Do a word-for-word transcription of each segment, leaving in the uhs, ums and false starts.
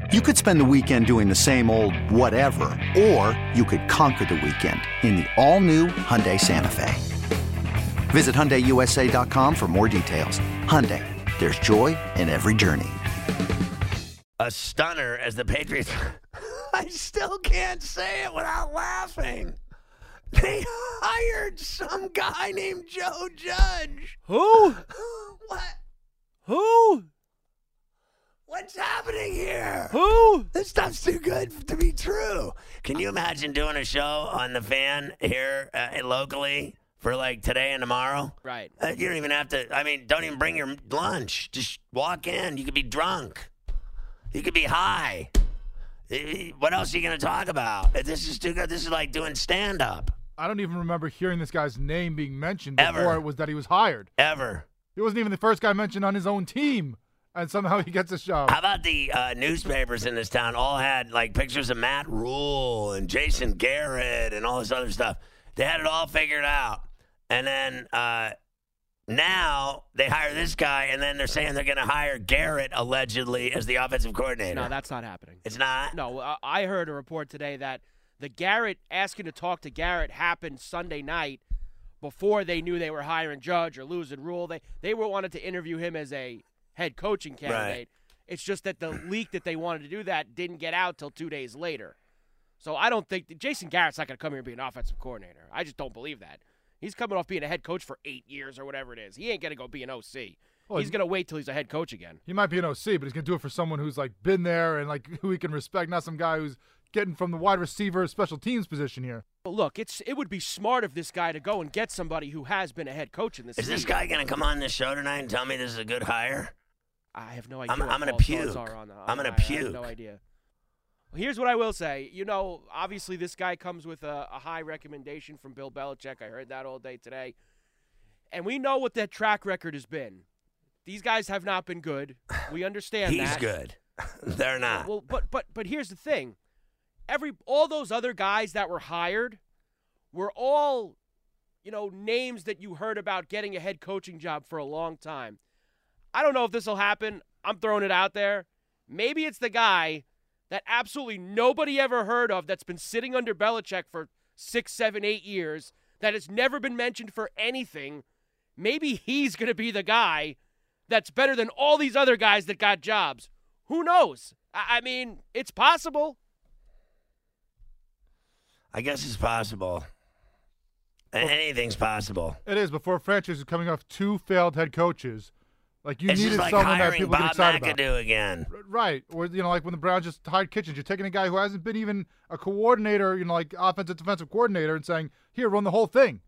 You could spend the weekend doing the same old whatever, or you could conquer the weekend in the all-new Hyundai Santa Fe. Visit Hyundai U S A dot com for more details. Hyundai, there's joy in every journey. A stunner as the Patriots. I still can't say it without laughing. They hired some guy named Joe Judge. Who? What? Who? What's happening here? Who? This stuff's too good to be true. Can you imagine doing a show on The Fan here uh, locally for like today and tomorrow? Right. Uh, you don't even have to, I mean, don't even bring your lunch. Just walk in. You could be drunk. You could be high. What else are you going to talk about? This is too good. This is like doing stand-up. I don't even remember hearing this guy's name being mentioned before Ever. it was that he was hired. Ever. He wasn't even the first guy mentioned on his own team, and somehow he gets a job. How about the uh, newspapers in this town all had like pictures of Matt Rule and Jason Garrett and all this other stuff. They had it all figured out. And then uh, now they hire this guy, and then they're saying they're going to hire Garrett, allegedly, as the offensive coordinator. No, that's not happening. It's not? No, uh, I heard a report today that the Garrett, asking to talk to Garrett happened Sunday night before they knew they were hiring Judge or losing Rule. They, they were wanted to interview him as a head coaching candidate. Right. It's just that the leak that they wanted to do that didn't get out till two days later. So I don't think – Jason Garrett's not going to come here and be an offensive coordinator. I just don't believe that. He's coming off being a head coach for eight years or whatever it is. He ain't going to go be an O C. Well, he's going to wait till he's a head coach again. He might be an O C, but he's going to do it for someone who's like been there and like who he can respect, not some guy who's getting from the wide receiver special teams position here. Well, look, it's it would be smart of this guy to go and get somebody who has been a head coach in this Is league. this guy going to come on this show tonight and tell me this is a good hire? I have no idea. I'm, what I'm going to Paul's puke. thoughts are on, on I'm going to hire. puke. I have no idea. Well, here's what I will say. You know, obviously this guy comes with a, a high recommendation from Bill Belichick. I heard that all day today. And we know what that track record has been. These guys have not been good. We understand He's that. He's good. They're not. Well, but but but here's the thing. Every all those other guys that were hired were all, you know, names that you heard about getting a head coaching job for a long time. I don't know if this will happen. I'm throwing it out there. Maybe it's the guy that absolutely nobody ever heard of that's been sitting under Belichick for six, seven, eight years, that has never been mentioned for anything. Maybe he's going to be the guy that's better than all these other guys that got jobs. Who knows? I, I mean, it's possible. I guess it's possible. Anything's possible. It is, before a franchise is coming off two failed head coaches. Like, you it's needed just like someone that hiring people Bob get excited McAdoo about. again. Right. Or, you know, like when the Browns just hired Kitchens, you're taking a guy who hasn't been even a coordinator, you know, like offensive defensive coordinator, and saying, here, run the whole thing.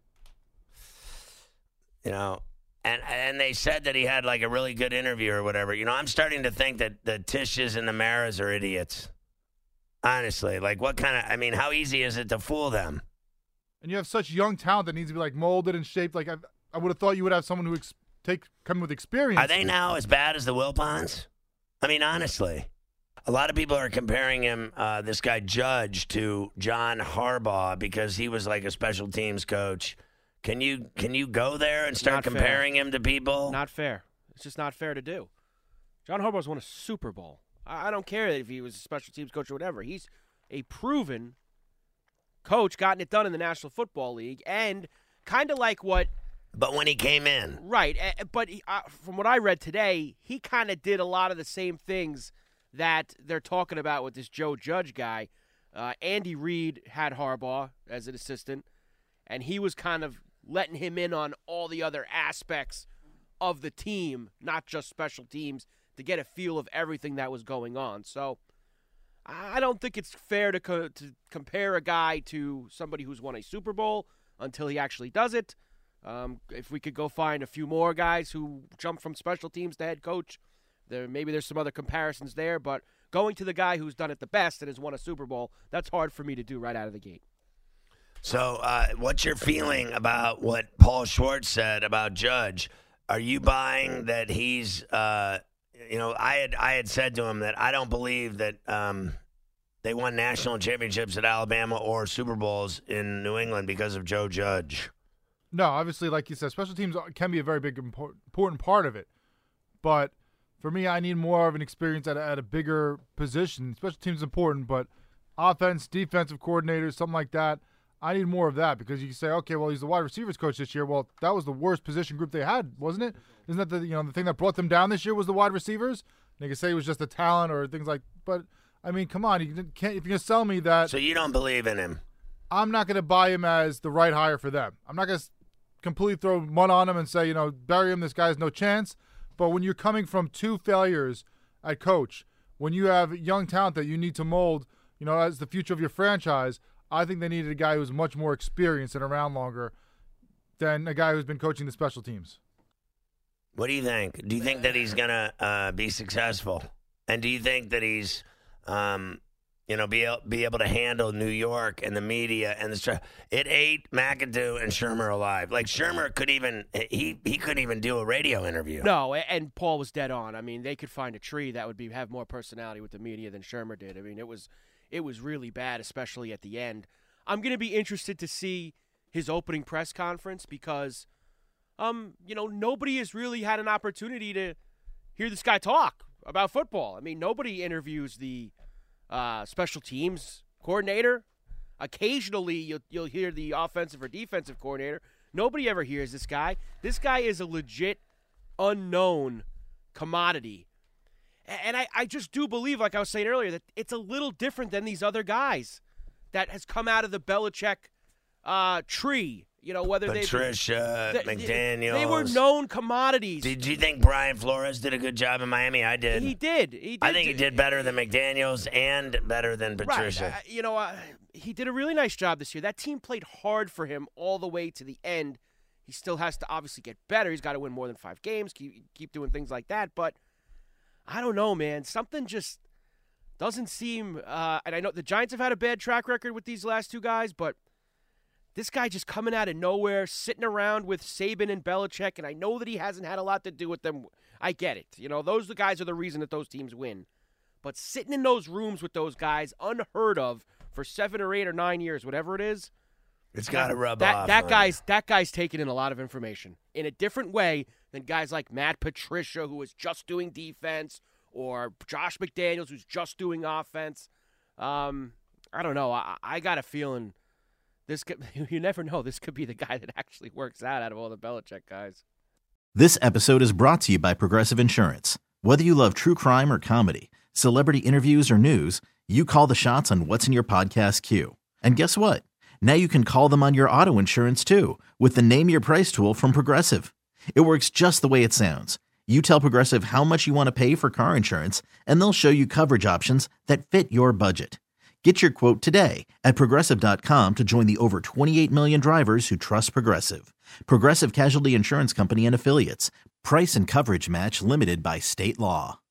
You know, and and they said that he had like a really good interview or whatever. You know, I'm starting to think that the Tishes and the Maras are idiots. Honestly, like what kind of, I mean, how easy is it to fool them? And you have such young talent that needs to be like molded and shaped. Like I, I would have thought you would have someone who ex- take come with experience. Are they now as bad as the Wilpons? I mean, honestly, a lot of people are comparing him, uh, this guy Judge, to John Harbaugh because he was like a special teams coach. Can you can you go there and start Not comparing fair. him to people? Not fair. It's just not fair to do. John Harbaugh's won a Super Bowl. I, I don't care if he was a special teams coach or whatever. He's a proven coach, gotten it done in the National Football League, and kind of like what But when he came in. Right, uh, but he, uh, from what I read today, he kind of did a lot of the same things that they're talking about with this Joe Judge guy. Uh, Andy Reid had Harbaugh as an assistant, and he was kind of letting him in on all the other aspects of the team, not just special teams, to get a feel of everything that was going on. So I don't think it's fair to, co- to compare a guy to somebody who's won a Super Bowl until he actually does it. Um, if we could go find a few more guys who jump from special teams to head coach, there maybe there's some other comparisons there. But going to the guy who's done it the best and has won a Super Bowl, that's hard for me to do right out of the gate. So uh, what's your feeling about what Paul Schwartz said about Judge? Are you buying that he's, uh, you know, I had I had said to him that I don't believe that um, they won national championships at Alabama or Super Bowls in New England because of Joe Judge. No, obviously, like you said, special teams can be a very big important part of it. But For me, I need more of an experience at a, at a bigger position. Special teams is important, but offense, defensive coordinators, something like that, I need more of that because you can say, okay, well, he's the wide receivers coach this year. Well, that was the worst position group they had, wasn't it? Isn't that the you know the thing that brought them down this year was the wide receivers? They can say it was just the talent or things like, but I mean, come on, you can't if you're gonna sell me that. So you don't believe in him? I'm not gonna buy him as the right hire for them. I'm not gonna completely throw mud on him and say, you know, bury him. This guy has no chance. But when you're coming from two failures at coach, when you have young talent that you need to mold, you know, as the future of your franchise, I think they needed a guy who's much more experienced and around longer than a guy who's been coaching the special teams. What do you think? Do you think that he's going to uh, be successful? And do you think that he's, um, you know, be, be able to handle New York and the media and the stuff? It ate McAdoo and Shermer alive. Like, Shermer could even, he, he couldn't even do a radio interview. No, and Paul was dead on. I mean, they could find a tree that would be have more personality with the media than Shermer did. I mean, it was it was really bad, especially at the end. I'm going to be interested to see his opening press conference because, um, you know, nobody has really had an opportunity to hear this guy talk about football. I mean, nobody interviews the uh, special teams coordinator. Occasionally, you'll, you'll hear the offensive or defensive coordinator. Nobody ever hears this guy. This guy is a legit unknown commodity. And I, I just do believe, like I was saying earlier, that it's a little different than these other guys that has come out of the Belichick uh, tree. You know, whether they Patricia, they, McDaniels. They were known commodities. Did you think Brian Flores did a good job in Miami? I did. He did. He did. I think he did better than McDaniels and better than Patricia. Right. Uh, you know, uh, he did a really nice job this year. That team played hard for him all the way to the end. He still has to obviously get better. He's got to win more than five games, keep, keep doing things like that. But I don't know, man. Something just doesn't seem uh, – and I know the Giants have had a bad track record with these last two guys, but this guy just coming out of nowhere, sitting around with Saban and Belichick, and I know that he hasn't had a lot to do with them. I get it. You know, those guys are the reason that those teams win. But sitting in those rooms with those guys, unheard of for seven or eight or nine years, whatever it is, it's got to rub that, off. That on guy's you. that guy's taking in a lot of information in a different way than guys like Matt Patricia, who is just doing defense, or Josh McDaniels, who's just doing offense. Um, I don't know. I, I got a feeling this could, you never know. This could be the guy that actually works out out of all the Belichick guys. This episode is brought to you by Progressive Insurance. Whether you love true crime or comedy, celebrity interviews or news, you call the shots on what's in your podcast queue. And guess what? Now you can call them on your auto insurance too with the Name Your Price tool from Progressive. It works just the way it sounds. You tell Progressive how much you want to pay for car insurance, and they'll show you coverage options that fit your budget. Get your quote today at Progressive dot com to join the over twenty-eight million drivers who trust Progressive. Progressive Casualty Insurance Company and Affiliates. Price and coverage match limited by state law.